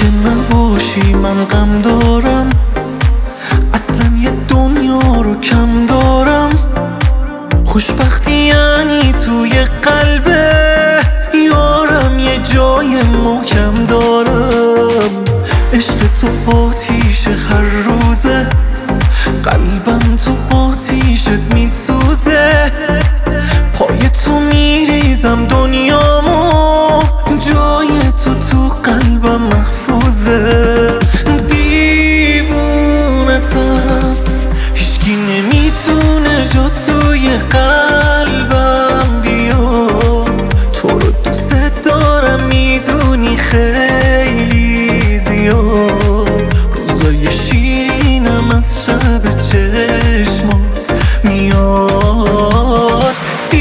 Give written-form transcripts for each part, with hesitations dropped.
که نباشی من غم دارم، اصلا یه دنیا رو کم دارم. خوشبختی یعنی توی قلبه یارم یه جای محکم دارم. عشق تو آتیش هر روزه، قلبم تو آتیشت میسوزه. پای تو میریزم دنیامو، جای تو قلبم محفوظه. دیوونتم هیچکی نمیتونه جا توی قلبم بیاد. تو رو دوست دارم میدونی خیلی زیاد. روزای شیرینم از شب چشمات میاد.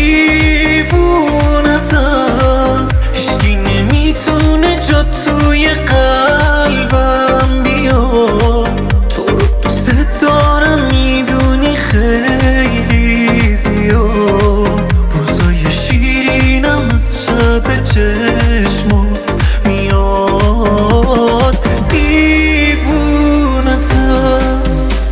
دیوونتم هیچکی نمیتونه جا توی قلبم بیاد. تو رو دوست دارم میدونی خیلی زیاد. روزای شیرینم از شب چشمات میاد. دیوونتم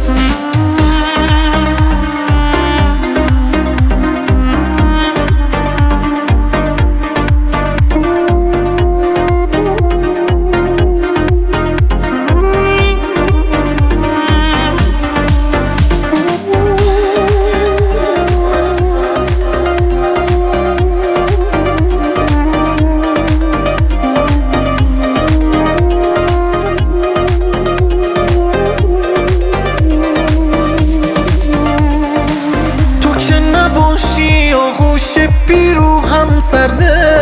آغوش بیرو هم سرده،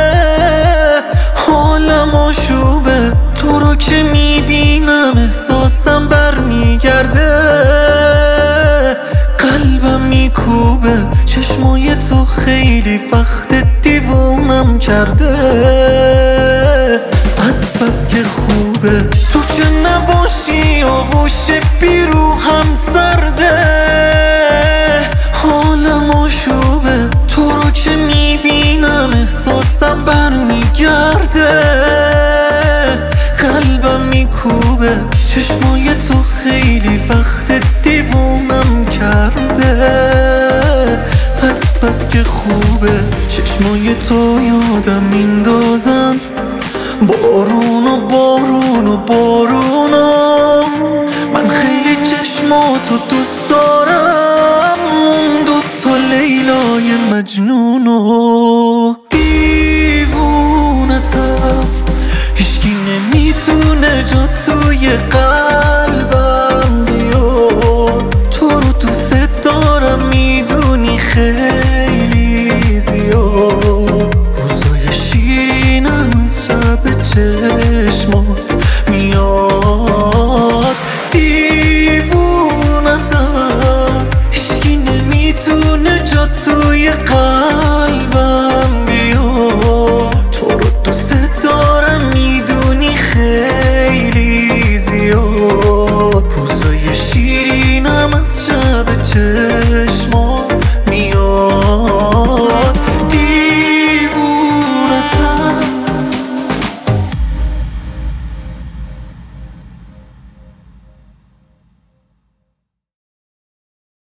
حالم آشوبه. تو رو که میبینم احساسم برمیگرده. قلبم میکوبه، چشمای تو خیلی وقت دیوونم کرده. بس که خوبه تو که نباشی، آغوش بیرو هم سرده. حالم آشوبه، تو رو که میبینم احساسم برمیگرده. قلبم میکوبه، چشمای تو خیلی وقت دیوونم کرده. بس که خوبه چشمای تو یادم میندازن. بارون و بارون و بارونو، من خیلی چشماتو دوست دارم. اون دوتا لیلای مجنونو. دیوونتم هیچکی نمیتونه جا توی قلبم بیاد. تو رو دوست دارم میدونی خیلی زیاد. روزای شیرینم از شب چشمات